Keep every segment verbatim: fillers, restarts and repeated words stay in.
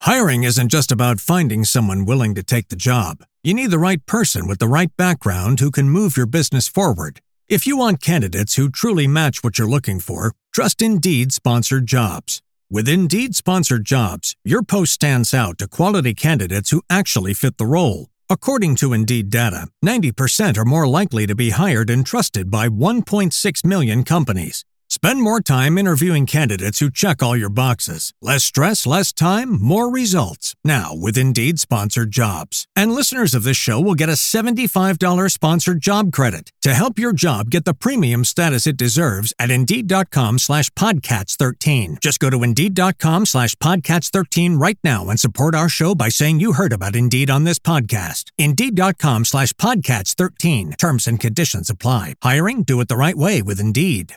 Hiring isn't just about finding someone willing to take the job. You need the right person with the right background who can move your business forward. If you want candidates who truly match what you're looking for, trust Indeed Sponsored Jobs. With Indeed Sponsored Jobs, your post stands out to quality candidates who actually fit the role. According to Indeed data, ninety percent are more likely to be hired and trusted by one point six million companies. Spend more time interviewing candidates who check all your boxes. Less stress, less time, more results. Now with Indeed Sponsored Jobs. And listeners of this show will get a seventy-five dollars sponsored job credit to help your job get the premium status it deserves at Indeed.com slash Podcats13. Just go to Indeed.com slash Podcats13 right now and support our show by saying you heard about Indeed on this podcast. Indeed.com slash Podcats13. Terms and conditions apply. Hiring? Do it the right way with Indeed.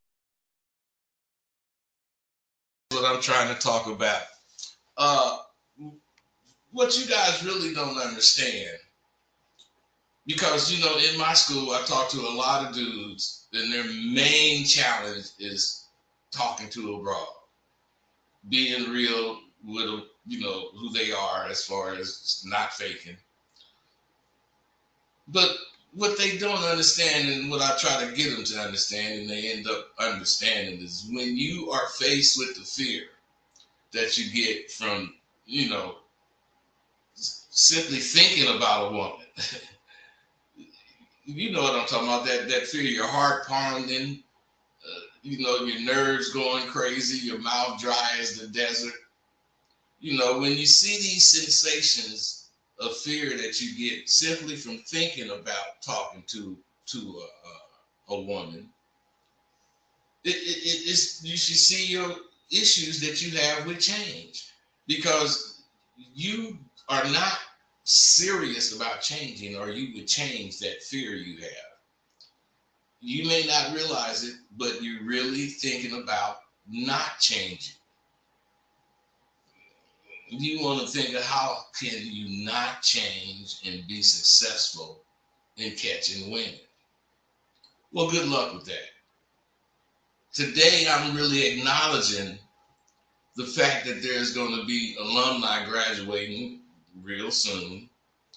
What I'm trying to talk about. Uh, what you guys really don't understand, because, you know, in my school, I talk to a lot of dudes, and their main challenge is talking to a broad, being real with, you know, who they are as far as not faking. But what they don't understand, and what I try to get them to understand, and they end up understanding, is when you are faced with the fear that you get from, you know, simply thinking about a woman. You know what I'm talking about, that, that fear, your heart pounding, uh, you know, your nerves going crazy, your mouth dry as the desert. You know, when you see these sensations of fear that you get simply from thinking about talking to to a, a, a woman, it, it, it's, you should see your issues that you have with change, because you are not serious about changing, or you would change that fear you have. You may not realize it, but you're really thinking about not changing. You want to think of how can you not change and be successful in catching women. Well, good luck with that. Today, I'm really acknowledging the fact that there's going to be alumni graduating real soon.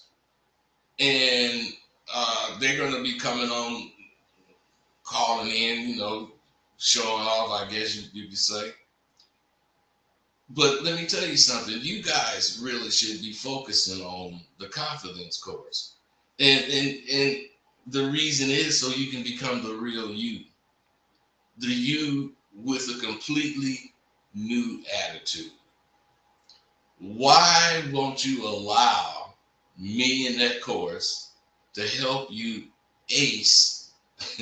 And uh, they're going to be coming on, calling in, you know, showing off, I guess you, you could say. But let me tell you something, you guys really should be focusing on the confidence course. And, and, and the reason is so you can become the real you. The you with a completely new attitude. Why won't you allow me in that course to help you ace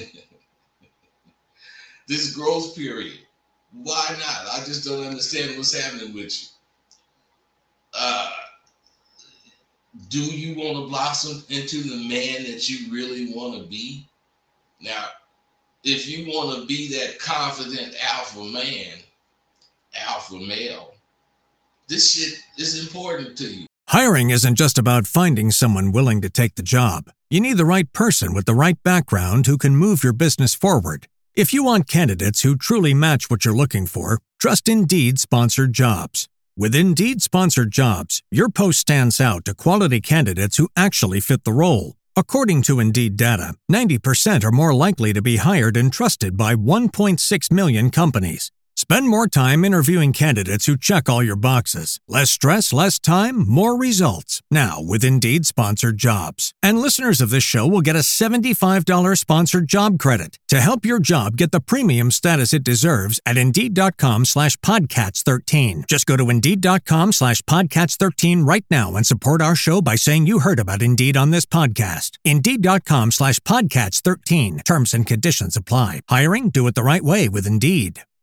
this growth period? Why not? I just don't understand what's happening with you. Uh, do you want to blossom into the man that you really want to be? Now, if you want to be that confident alpha man, alpha male, this shit is important to you. Hiring isn't just about finding someone willing to take the job. You need the right person with the right background who can move your business forward. If you want candidates who truly match what you're looking for, trust Indeed Sponsored Jobs. With Indeed Sponsored Jobs, your post stands out to quality candidates who actually fit the role. According to Indeed data, ninety percent are more likely to be hired and trusted by one point six million companies. Spend more time interviewing candidates who check all your boxes. Less stress, less time, more results. Now with Indeed Sponsored Jobs. And listeners of this show will get a seventy-five dollars sponsored job credit to help your job get the premium status it deserves at Indeed.com slash Podcats13. Just go to Indeed.com slash Podcats13 right now and support our show by saying you heard about Indeed on this podcast. Indeed.com slash Podcats13. Terms and conditions apply. Hiring? Do it the right way with Indeed.